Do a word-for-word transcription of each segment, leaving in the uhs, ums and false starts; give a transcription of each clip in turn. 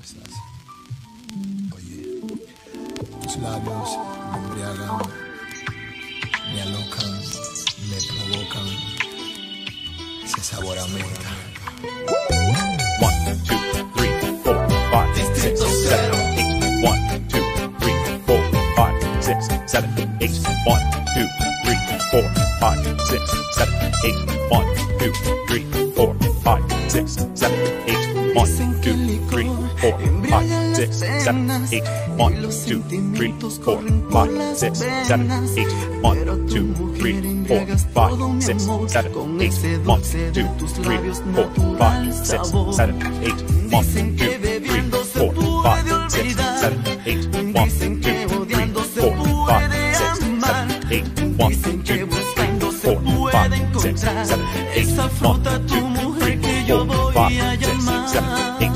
cosas. Oye, tus labios me embriagan, me alocan, me provocan ese sabor a menta. One, two, three, four, five, six, seven, eight. One, two, three, four, five, six, seven, eight. One, two, three, four, five, six, seven, eight. One, two, three, four, five, six, seven, eight. One, two, three, four, five, six, seven, eight. One, two, three, four, five, six, seven, eight. One, two, three, four, five, six, seven, eight. One, two, three, four, five, six, seven, eight. One, two, three, four, five, six, seven, eight. One, two, three, four, five, six, seven, eight. One, two, three, four, five, six, seven, eight. One, two, three, four, five, six, seven, eight.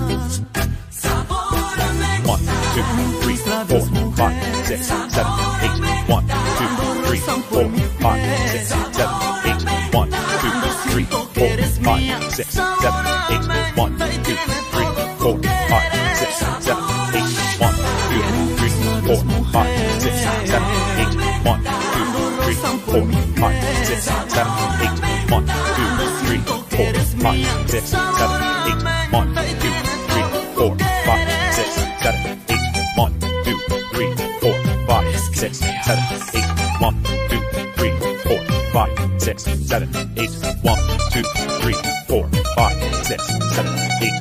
One, two, three, four, five, six, seven, eight. One, two, three, four, five, six, seven, eight. One, two, three, four, five, six, seven, eight. One, two, three, four, five, six, seven, eight. One, two, three, four, five, six, seven, eight. One, two, three, four, five, six, seven, eight. One, two, three, four, five, six, seven, eight. One, two, three, four, five, six, seven, eight. One, two, three, four, five, six, seven, eight. One, two, three, four, five, six, seven, eight. One, two, three, four, five, six, seven, eight.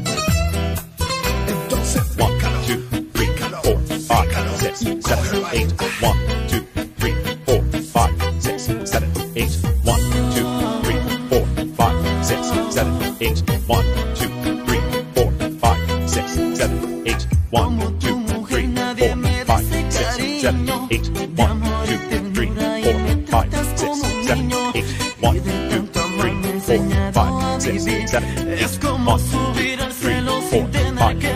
One, two, three, four, five, six, seven, eight. One, two, three, four, five, six, seven, eight. One, two, three, four, five, six, seven, eight. One, two, three, four, five, six, seven, eight. One, two, three, four, five, six, seven, eight. One, two, three, four, five, six, seven, eight. One, two, three, four, five, six, seven, eight. Es como subir al cielo sin tener que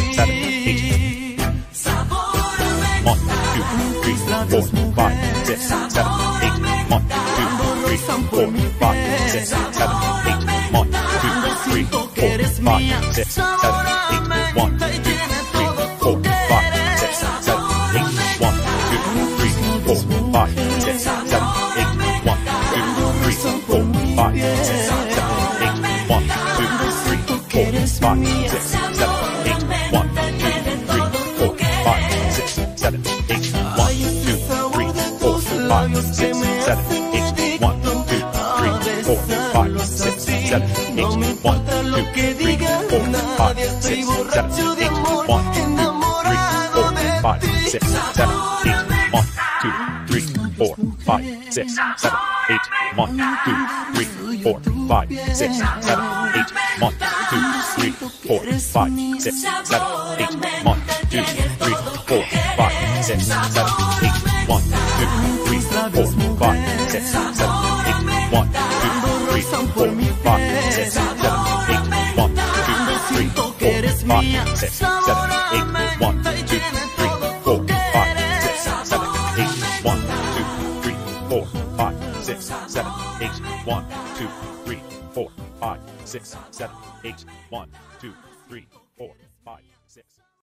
morir. Sabor a menta. One, two, three, four, five, six, seven, eight. One, two, three, four, five, six, seven, eight. One, two, three, four, five, six, seven, eight. One, two, three, four, five, six, seven, eight. One, two, three, four, five, six, seven, eight. One, two, three, four, five, six, seven, eight. One, two, three, four, five, six, seven, eight. One, two, three, four, five, six, seven, eight. One, two, three, four, five, six, seven, eight. One, two, three, four, five, six, seven, eight. One, two, three, four, five, six, seven, eight. One, two, three, four, five, six, seven, eight. One, two, three, four, five, six, seven, eight. One, two, three, four, five, six, seven, eight. One, two, three, four, five, six, seven, eight. One, two, three, four, five, six, seven, eight. One, two, three, four, five, six, seven, eight. One, two, three, four, five, six, seven, eight. One, two, three, four, five, six, seven, eight. One, two, three, four, five, six, seven, eight. One, two, three, four, five, six, seven, eight. One, two, three, four, five, six, seven, eight. One, two.